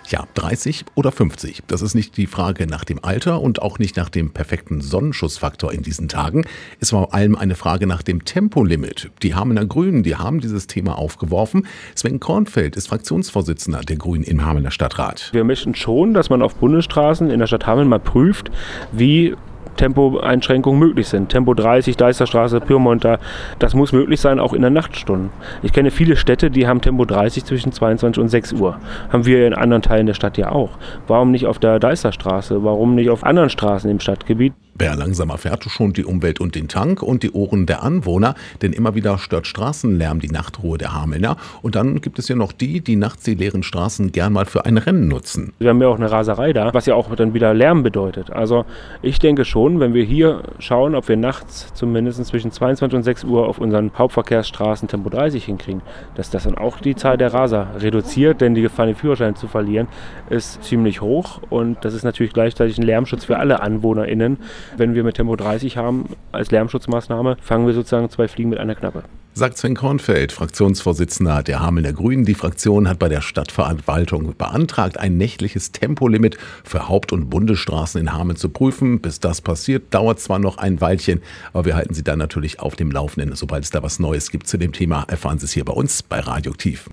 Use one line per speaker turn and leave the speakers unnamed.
Ja, 30 oder 50. Das ist nicht die Frage nach dem Alter und auch nicht nach dem perfekten Sonnenschutzfaktor in diesen Tagen. Es war vor allem eine Frage nach dem Tempolimit. Die Hamelner Grünen, die haben dieses Thema aufgeworfen. Sven Kornfeld ist Fraktionsvorsitzender der Grünen im Hamelner Stadtrat.
Wir möchten schon, dass man auf Bundesstraßen in der Stadt Hameln mal prüft, wie Tempoeinschränkungen möglich sind. Tempo 30, Deisterstraße, Pyrmonter, das muss möglich sein, auch in den Nachtstunden. Ich kenne viele Städte, die haben Tempo 30 zwischen 22 und 6 Uhr. Haben wir in anderen Teilen der Stadt ja auch. Warum nicht auf der Deisterstraße? Warum nicht auf anderen Straßen im Stadtgebiet?
Wer langsamer fährt, schont die Umwelt und den Tank und die Ohren der Anwohner, denn immer wieder stört Straßenlärm die Nachtruhe der Hamelner. Und dann gibt es ja noch die nachts die leeren Straßen gern mal für ein Rennen nutzen.
Wir haben ja auch eine Raserei da, was ja auch dann wieder Lärm bedeutet. Also ich denke schon, wenn wir hier schauen, ob wir nachts zumindest zwischen 22 und 6 Uhr auf unseren Hauptverkehrsstraßen Tempo 30 hinkriegen, dass das dann auch die Zahl der Raser reduziert, denn die Gefahr, den Führerschein zu verlieren, ist ziemlich hoch und das ist natürlich gleichzeitig ein Lärmschutz für alle AnwohnerInnen. Wenn wir mit Tempo 30 haben als Lärmschutzmaßnahme, fangen wir sozusagen 2 Fliegen mit einer Klappe.
Sagt Sven Kornfeld, Fraktionsvorsitzender der Hamelner Grünen. Die Fraktion hat bei der Stadtverwaltung beantragt, ein nächtliches Tempolimit für Haupt- und Bundesstraßen in Hameln zu prüfen. Bis das passiert, dauert zwar noch ein Weilchen, aber wir halten Sie dann natürlich auf dem Laufenden. Sobald es da was Neues gibt zu dem Thema, erfahren Sie es hier bei uns bei Radioaktiv.